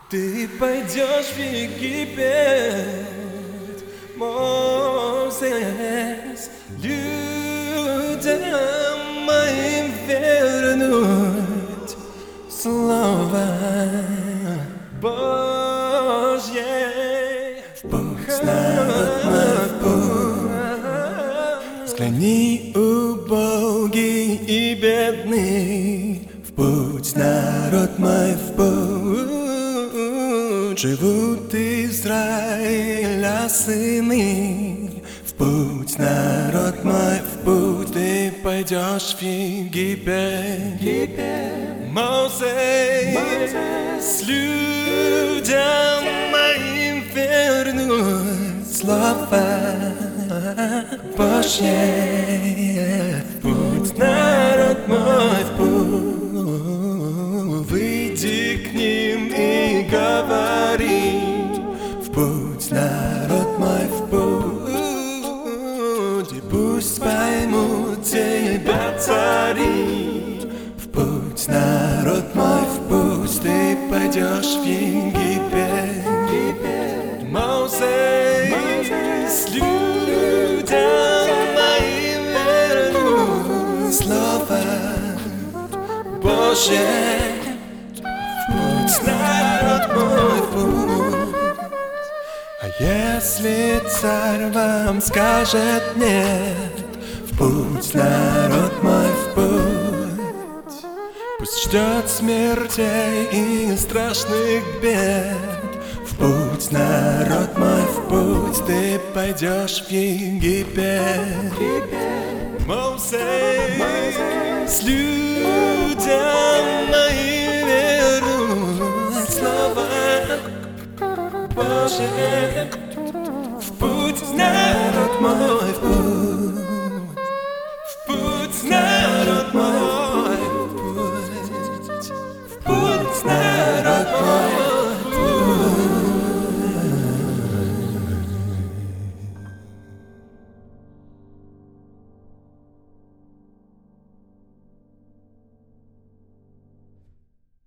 Ты пойдешь в Египет, Моисес, людям моим вернуть слово Божье. В путь, народ мой, в путь. Взгляни, убогий и бедный, в путь, народ мой, в путь. Живут Израиля сыны, в путь, народ мой, в путь. Ты пойдешь в Египет, Моисес, людям моим вернуть слова Божье. В путь, народ мой, в путь. Выйди к ним и говори. В путь, народ мой, в путь. И пусть поймут тебя цари. В путь, народ мой, в путь. Ты пойдешь в Египет, Моисес, людям моим вернуть слово Божье. в путь, народ мой, в путь. А если царь вам скажет нет, в путь, народ мой, в путь. Пусть ждет смертей и страшных бед. В путь, народ мой, в путь. Ты пойдешь в Египет, Моисес, людям моим вернуть слова Божьи.